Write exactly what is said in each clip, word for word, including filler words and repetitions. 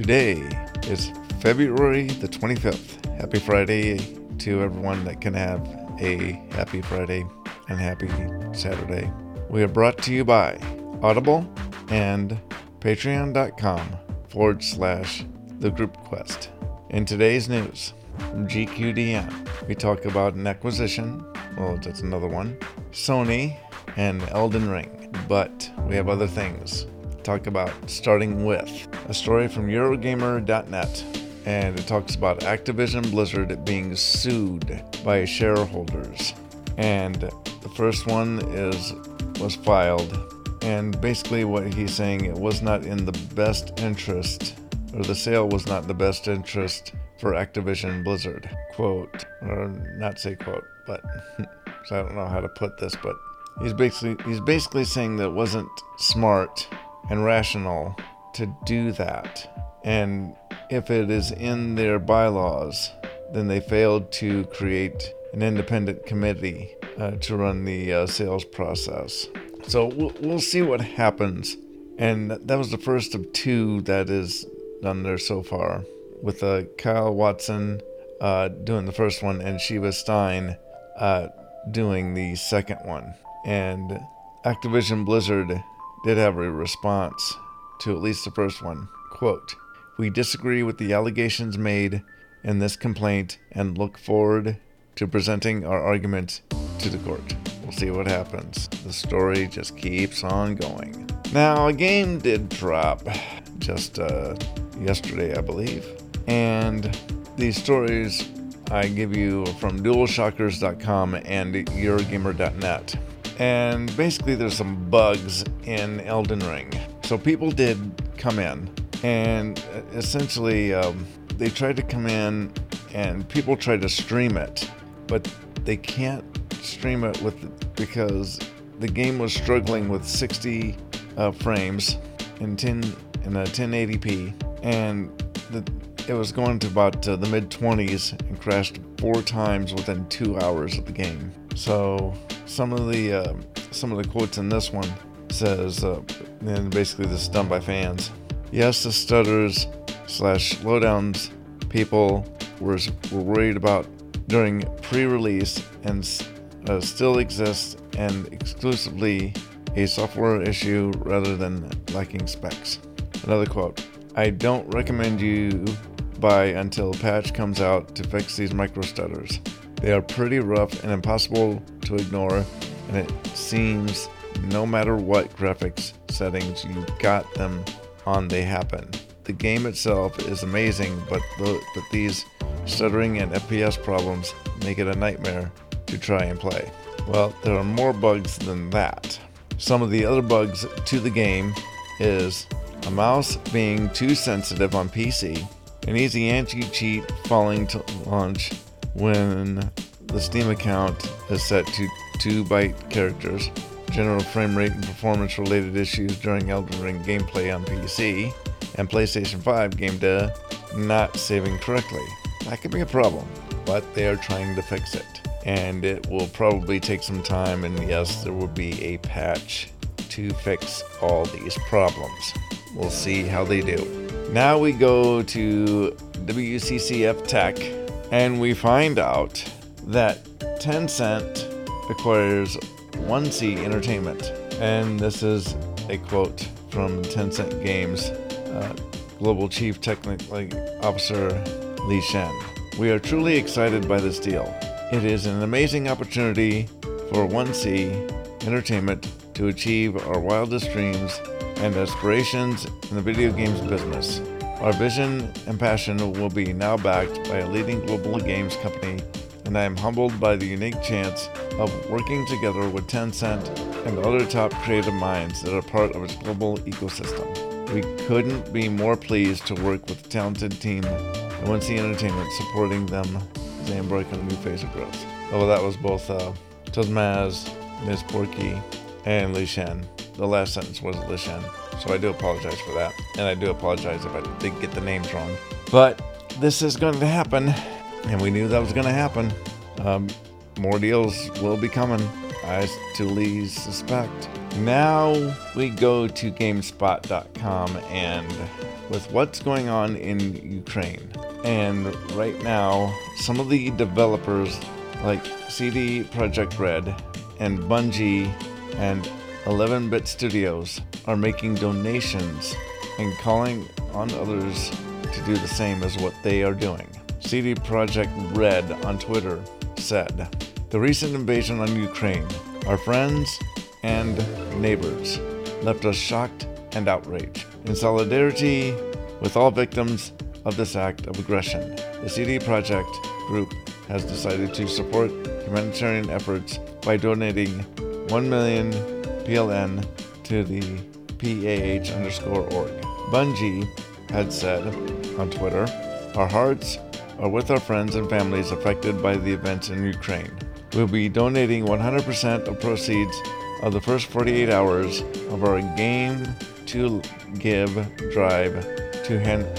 Today is February the twenty-fifth. Happy Friday to everyone that can have a happy Friday and happy Saturday. We are brought to you by Audible and patreon.com forward slash the group quest. In today's news from G Q D N, we talk about an acquisition. Well, that's another one. Sony and Elden Ring. But we have other things. Talk about starting with a story from Eurogamer dot net, and it talks about Activision Blizzard being sued by shareholders. And the first one is was filed, and basically what he's saying, it was not in the best interest, or the sale was not in the best interest for Activision Blizzard. Quote, or not say quote, but so I don't know how to put this, but he's basically he's basically saying that it wasn't smart and rational to do that. And if it is in their bylaws, then they failed to create an independent committee uh, to run the uh, sales process. So we'll, we'll see what happens. And that was the first of two that is done there so far, with uh, Kyle Watson uh, doing the first one and Shiva Stein uh, doing the second one. And Activision Blizzard did have a response to at least the first one. Quote, "We disagree with the allegations made in this complaint and look forward to presenting our argument to the court." We'll see what happens. The story just keeps on going. Now, a game did drop just uh, yesterday, I believe. And these stories I give you are from dual shockers dot com and Eurogamer dot net. And basically there's some bugs in Elden Ring. So people did come in, and essentially um, they tried to come in and people tried to stream it, but they can't stream it with because the game was struggling with sixty uh, frames in ten in a ten eighty p, and the, it was going to about uh, the mid twenties and crashed four times within two hours of the game. So some of the uh, some of the quotes in this one says, uh, and basically this is done by fans. Yes, the stutters slash slowdowns people were were worried about during pre-release and uh, still exists, and exclusively a software issue rather than lacking specs. Another quote: "I don't recommend you buy until a patch comes out to fix these micro stutters. They are pretty rough and impossible to ignore, and it seems no matter what graphics settings you got them on, they happen. The game itself is amazing, but the, but these stuttering and F P S problems make it a nightmare to try and play." Well, there are more bugs than that. Some of the other bugs to the game is a mouse being too sensitive on P C, an easy anti-cheat falling to launch when the Steam account is set to two byte characters, general frame rate and performance related issues during Elden Ring gameplay on P C, and PlayStation five game data not saving correctly. That could be a problem, but they are trying to fix it. And it will probably take some time, and yes, there will be a patch to fix all these problems. We'll see how they do. Now we go to W C C F Tech, and we find out that Tencent acquires one C Entertainment. And this is a quote from Tencent Games uh, Global Chief Technical Officer Li Shen. "We are truly excited by this deal. It is an amazing opportunity for one C Entertainment to achieve our wildest dreams and aspirations in the video games business. Our vision and passion will be now backed by a leading global games company, and I am humbled by the unique chance of working together with Tencent and other top creative minds that are part of its global ecosystem. We couldn't be more pleased to work with the talented team at one C Entertainment, supporting them as they embark on a new phase of growth." Oh, well, that was both uh, Tozmaz, Miz Porky, and Li Shen. The last sentence was Li Shen, so I do apologize for that, and I do apologize if I did get the names wrong. But this is going to happen, and we knew that was going to happen. Um, more deals will be coming, I to Lee's suspect. Now we go to GameSpot dot com and with what's going on in Ukraine. And right now, some of the developers like C D Projekt Red and Bungie and eleven bit Studios are making donations and calling on others to do the same as what they are doing. C D Projekt Red on Twitter said, "The recent invasion on Ukraine, our friends and neighbors, left us shocked and outraged. In solidarity with all victims of this act of aggression, the C D Projekt Group has decided to support humanitarian efforts by donating one million P L N to the P A H underscore org. Bungie had said on Twitter, "Our hearts are with our friends and families affected by the events in Ukraine. We'll be donating one hundred percent of proceeds of the first forty-eight hours of our Game to Give drive to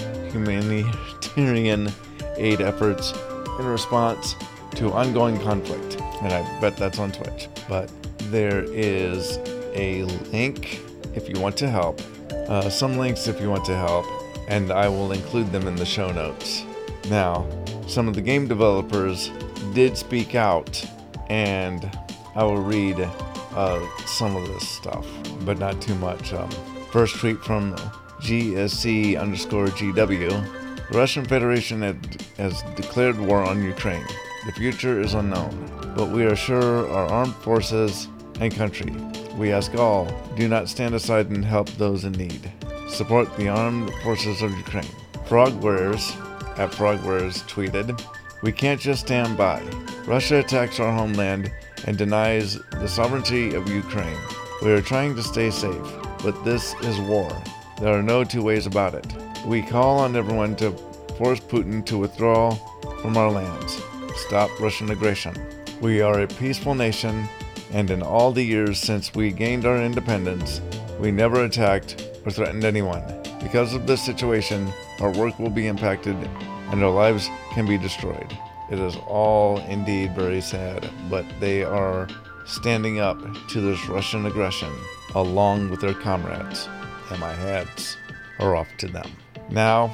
humanitarian aid efforts in response to ongoing conflict." And I bet that's on Twitch. But there is a link if you want to help, uh, some links if you want to help, and I will include them in the show notes. Now, some of the game developers did speak out, and I will read uh, some of this stuff, but not too much. Um, first tweet from G S C underscore G W. The Russian Federation had, has declared war on Ukraine. The future is unknown, but we assure our armed forces and country. We ask all, do not stand aside and help those in need. Support the armed forces of Ukraine. Frogwares at Frogwares tweeted, "We can't just stand by. Russia attacks our homeland and denies the sovereignty of Ukraine. We are trying to stay safe, but this is war. There are no two ways about it. We call on everyone to force Putin to withdraw from our lands. Stop Russian aggression. We are a peaceful nation, and in all the years since we gained our independence, we never attacked or threatened anyone. Because of this situation, our work will be impacted and our lives can be destroyed." It is all indeed very sad, but they are standing up to this Russian aggression along with their comrades, and my hats are off to them. Now,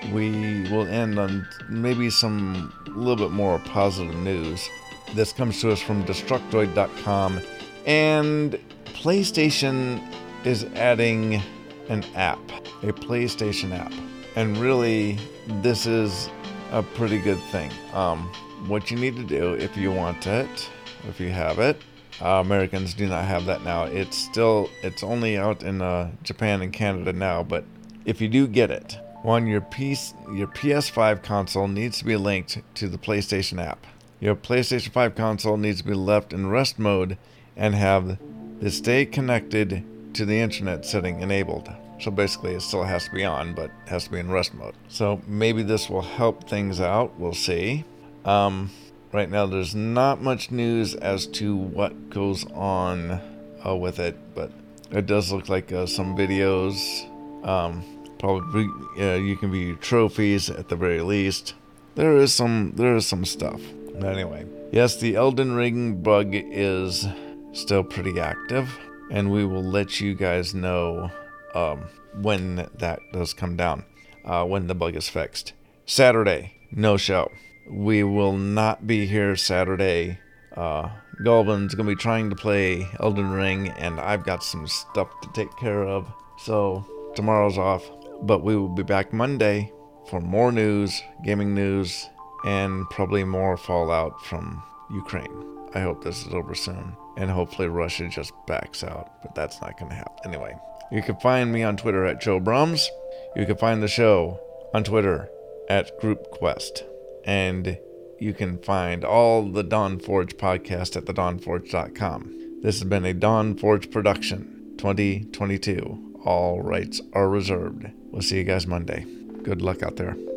we will end on maybe some little bit more positive news. This comes to us from Destructoid dot com, and PlayStation is adding an app, a PlayStation app, and really, this is a pretty good thing. Um, what you need to do if you want it, if you have it, uh, Americans do not have that now. It's still, it's only out in uh, Japan and Canada now, but if you do get it, one, your P C, your P S five console needs to be linked to the PlayStation app. Your PlayStation five console needs to be left in rest mode and have the stay connected to the internet setting enabled. So basically it still has to be on, but it has to be in rest mode. So maybe this will help things out. We'll see. Um, right now there's not much news as to what goes on uh, with it, but it does look like uh, some videos. Um, probably uh, you can view trophies at the very least. There is some there is some stuff. But anyway, yes, the Elden Ring bug is still pretty active, and we will let you guys know um, when that does come down, uh, when the bug is fixed. Saturday, no show. We will not be here Saturday. Uh, Galvin's going to be trying to play Elden Ring, and I've got some stuff to take care of. So tomorrow's off, but we will be back Monday for more news, gaming news, and probably more fallout from Ukraine. I hope this is over soon, and hopefully Russia just backs out, but that's not going to happen. Anyway, you can find me on Twitter at Joe Brums. You can find the show on Twitter at Group Quest, and you can find all the Dawn Forge podcast at the dawn forge dot com. This has been a Dawn Forge production, twenty twenty-two. All rights are reserved. We'll see you guys Monday. Good luck out there.